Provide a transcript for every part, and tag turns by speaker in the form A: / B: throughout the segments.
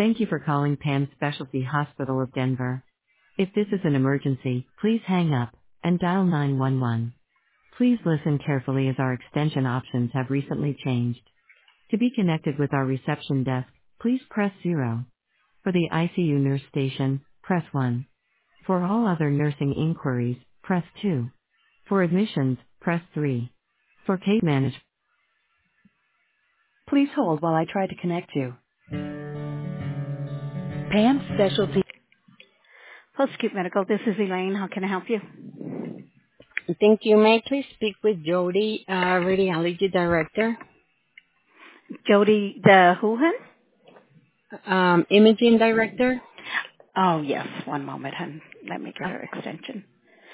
A: Thank you for calling Pan Specialty Hospital of Denver. If this is an emergency, please hang up and dial 911. Please listen carefully as our extension options have recently changed. To be connected with our reception desk, please press 0. For the ICU nurse station, press 1. For all other nursing inquiries, press 2. For admissions, press 3. For case management, please hold while I try to connect you. Pan Specialty. Post-acute medical, this is Elaine. How can I help you?
B: Thank you. May I please speak with Jody, radiology director,
A: Jody, the who, hun?
B: imaging director?
A: Oh, yes. One moment, hun. Let me get her extension.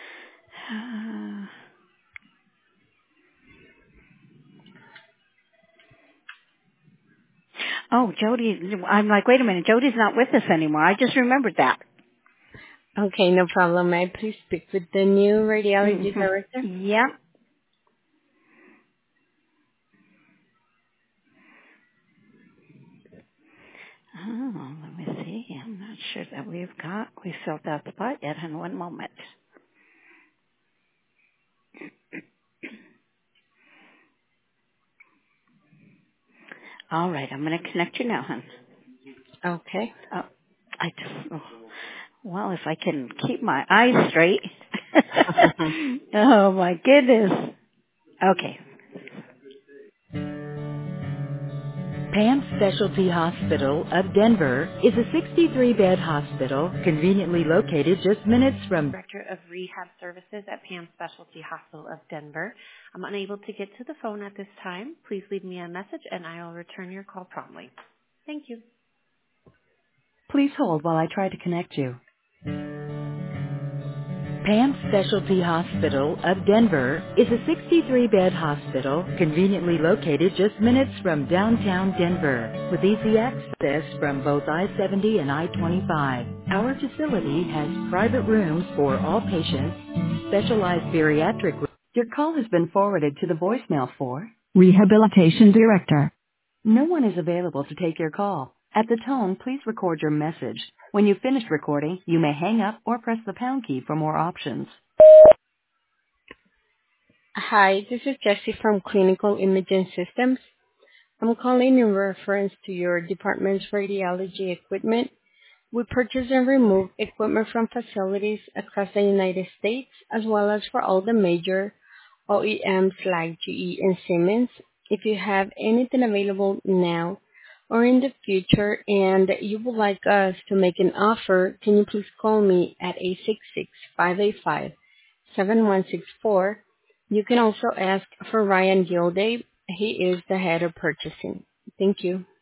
A: Oh, Jody, I'm like, wait a minute. Jody's not with us anymore. I just remembered that.
B: Okay, no problem. May I please speak with the new radiology director?
A: Yep. Oh, let me see. I'm not sure that we filled that spot yet. In one moment. All right, I'm going to connect you now, hon.
B: Okay.
A: Oh, well, if I can keep my eyes straight. Oh my goodness. Okay. Pan Specialty Hospital of Denver is a 63-bed hospital conveniently located just minutes from Director of Rehab Services at Pan Specialty Hospital of Denver. I'm unable to get to the phone at this time. Please leave me a message and I will return your call promptly. Thank you. Please hold while I try to connect you. Pan Specialty Hospital of Denver is a 63-bed hospital conveniently located just minutes from downtown Denver with easy access from both I-70 and I-25. Our facility has private rooms for all patients, specialized bariatric rooms. Your call has been forwarded to the voicemail for Rehabilitation Director. No one is available to take your call. At the tone, please record your message. When you've finished recording, you may hang up or press the pound key for more options.
B: Hi, this is Jessie from Clinical Imaging Systems. I'm calling in reference to your department's radiology equipment. We purchase and remove equipment from facilities across the United States, as well as for all the major OEMs like GE and Siemens. If you have anything available now or in the future and you would like us to make an offer, can you please call me at 866-585-7164. You can also ask for Ryan Gilday. He is the head of purchasing. Thank you.